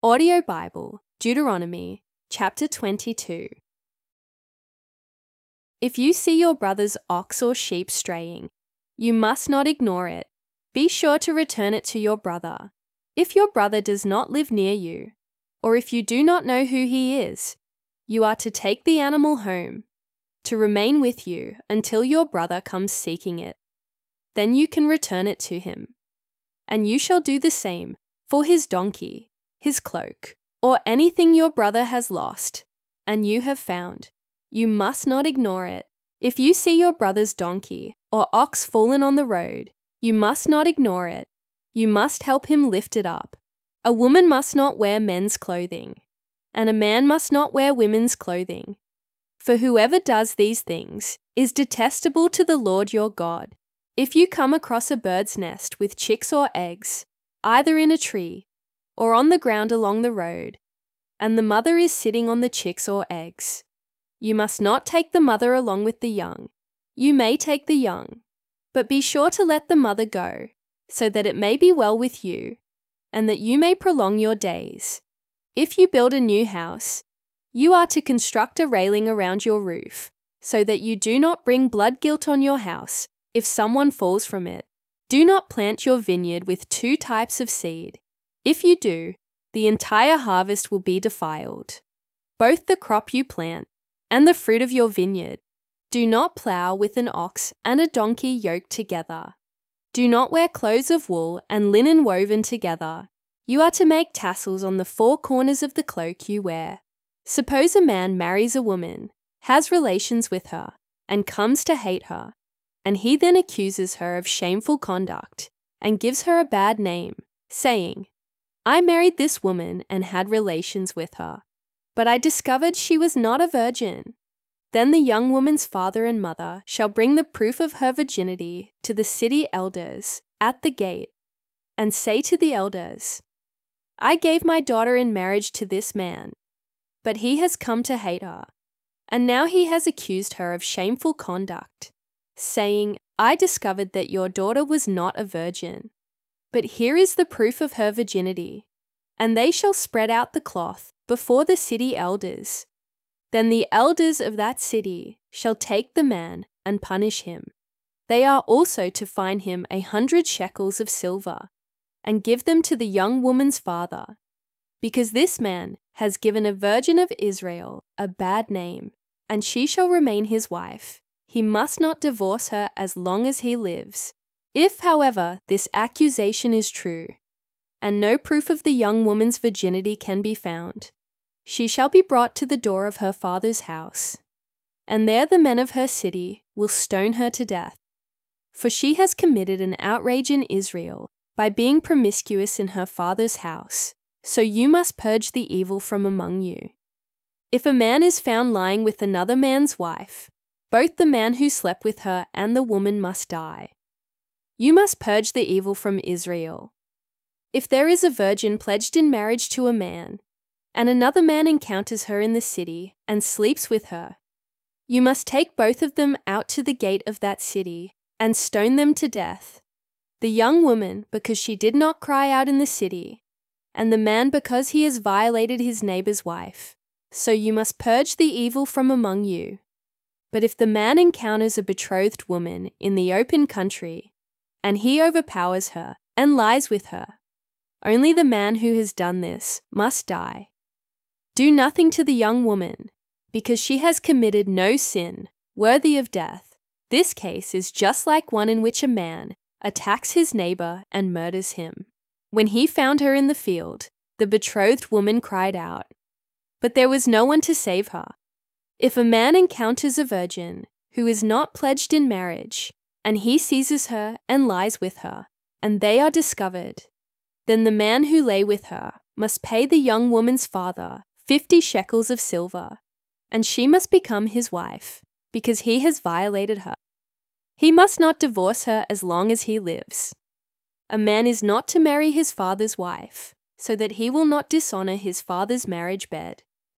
Audio Bible, Deuteronomy, chapter 22. If you see your brother's ox or sheep straying, you must not ignore it. Be sure to return it to your brother. If your brother does not live near you, or if you do not know who he is, you are to take the animal home, to remain with you until your brother comes seeking it. Then you can return it to him. And you shall do the same for his donkey, his cloak, or anything your brother has lost, and you have found. You must not ignore it. If you see your brother's donkey or ox fallen on the road, you must not ignore it. You must help him lift it up. A woman must not wear men's clothing, and a man must not wear women's clothing. For whoever does these things is detestable to the Lord your God. If you come across a bird's nest with chicks or eggs, either in a tree or on the ground along the road, and the mother is sitting on the chicks or eggs, you must not take the mother along with the young. You may take the young, but be sure to let the mother go, so that it may be well with you, and that you may prolong your days. If you build a new house, you are to construct a railing around your roof, so that you do not bring blood guilt on your house if someone falls from it. Do not plant your vineyard with two types of seed. If you do, the entire harvest will be defiled. Both the crop you plant and the fruit of your vineyard. Do not plow with an ox and a donkey yoked together. Do not wear clothes of wool and linen woven together. You are to make tassels on the four corners of the cloak you wear. Suppose a man marries a woman, has relations with her, and comes to hate her, and he then accuses her of shameful conduct and gives her a bad name, saying, I married this woman and had relations with her, but I discovered she was not a virgin. Then the young woman's father and mother shall bring the proof of her virginity to the city elders at the gate, and say to the elders, I gave my daughter in marriage to this man, but he has come to hate her, and now he has accused her of shameful conduct, saying, I discovered that your daughter was not a virgin. But here is the proof of her virginity. And they shall spread out the cloth before the city elders. Then the elders of that city shall take the man and punish him. They are also to fine him 100 shekels of silver, and give them to the young woman's father, because this man has given a virgin of Israel a bad name, and she shall remain his wife. He must not divorce her as long as he lives. If, however, this accusation is true, and no proof of the young woman's virginity can be found, she shall be brought to the door of her father's house, and there the men of her city will stone her to death. For she has committed an outrage in Israel by being promiscuous in her father's house, so you must purge the evil from among you. If a man is found lying with another man's wife, both the man who slept with her and the woman must die. You must purge the evil from Israel. If there is a virgin pledged in marriage to a man, and another man encounters her in the city and sleeps with her, you must take both of them out to the gate of that city and stone them to death. The young woman because she did not cry out in the city, and the man because he has violated his neighbor's wife. So you must purge the evil from among you. But if the man encounters a betrothed woman in the open country, and he overpowers her and lies with her, only the man who has done this must die. Do nothing to the young woman, because she has committed no sin worthy of death. This case is just like one in which a man attacks his neighbor and murders him. When he found her in the field, the betrothed woman cried out, but there was no one to save her. If a man encounters a virgin who is not pledged in marriage, and he seizes her and lies with her, and they are discovered, then the man who lay with her must pay the young woman's father 50 shekels of silver, and she must become his wife, because he has violated her. He must not divorce her as long as he lives. A man is not to marry his father's wife, so that he will not dishonor his father's marriage bed.